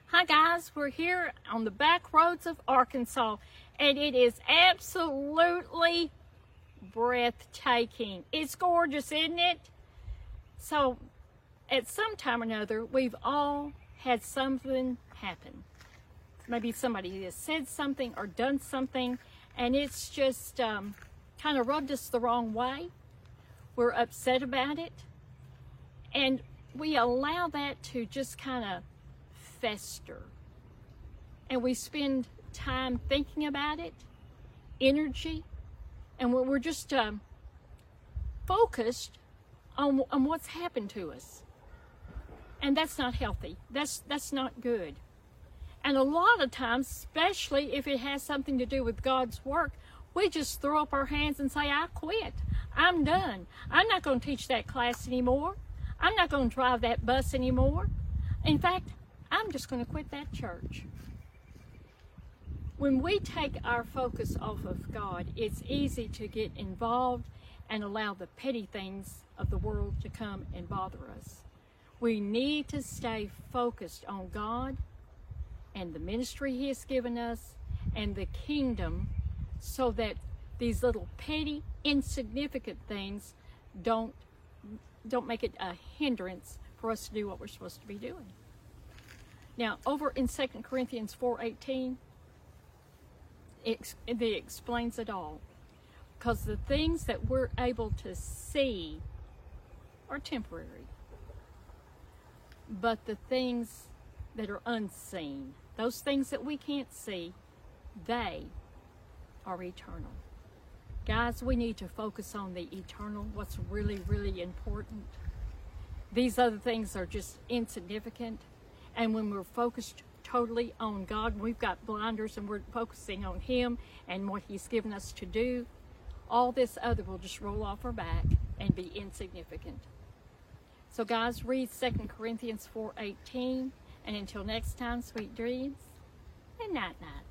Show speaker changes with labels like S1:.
S1: Hi guys, we're here on the back roads of Arkansas and it is absolutely breathtaking. It's gorgeous, isn't it? So at some time or another, we've all had something happen. Maybe somebody has said something or done something and it's just kind of rubbed us the wrong way. We're upset about it and we allow that to just kind of fester, and we spend time thinking about it, energy, and we're just focused on what's happened to us, and that's not healthy. That's not good. And a lot of times, especially if it has something to do with God's work, we just throw up our hands and say, I quit. I'm done. I'm not going to teach that class anymore. I'm not going to drive that bus anymore. In fact, I'm just going to quit that church. When we take our focus off of God, it's easy to get involved and allow the petty things of the world to come and bother us. We need to stay focused on God and the ministry He has given us and the kingdom, so that these little petty, insignificant things don't make it a hindrance for us to do what we're supposed to be doing. Now, over in 2 Corinthians 4:18, it explains it all. Because the things that we're able to see are temporary. But the things that are unseen, those things that we can't see, they are eternal. Guys, we need to focus on the eternal, what's really, really important. These other things are just insignificant. And when we're focused totally on God, we've got blinders and we're focusing on Him and what He's given us to do, all this other will just roll off our back and be insignificant. So guys, read 2 Corinthians 4:18. And until next time, sweet dreams and night-night.